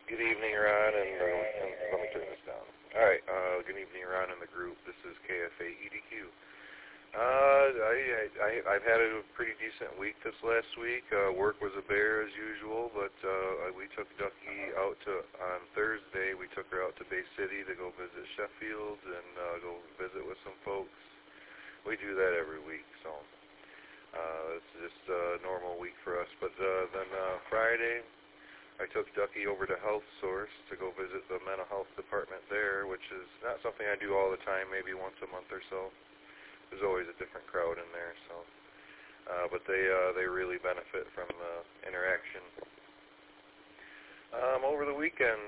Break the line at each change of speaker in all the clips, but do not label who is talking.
Good evening, Ron, and let me turn this down. All right, good evening, Ron, and the group. This is KFA EDQ. I've had a pretty decent week this last week. Work was a bear as usual, but we took Ducky out on Thursday. We took her out to Bay City to go visit Sheffield and go visit with some folks. We do that every week, so it's just a normal week for us. But then Friday, I took Ducky over to Health Source to go visit the mental health department there, which is not something I do all the time, maybe once a month or so. There's always a different crowd in there, so. But they really benefit from interaction. Over the weekend,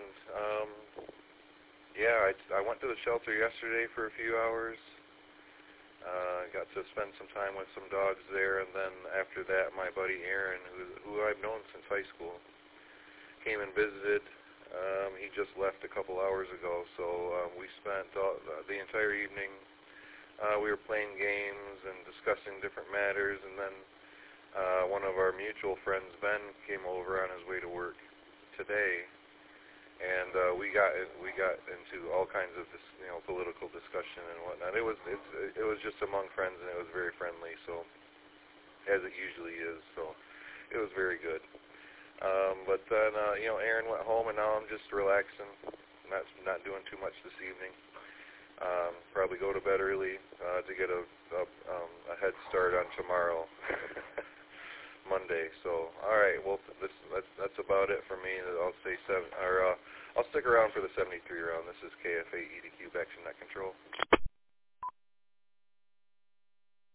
I went to the shelter yesterday for a few hours. Got to spend some time with some dogs there, and then after that, my buddy Aaron, who I've known since high school, came and visited. He just left a couple hours ago, so we spent the entire evening. We were playing games and discussing different matters, and then one of our mutual friends, Ben, came over on his way to work today, and we got into all kinds of political discussion and whatnot. It was just among friends, and it was very friendly, so as it usually is. So it was very good. But then, Aaron went home, and now I'm just relaxing, not doing too much this evening. Probably go to bed early to get a head start on tomorrow, Monday. So, all right, well, that's about it for me. I'll say I'll stick around for the 73 round. This is KFA EDQ, Back to Net Control.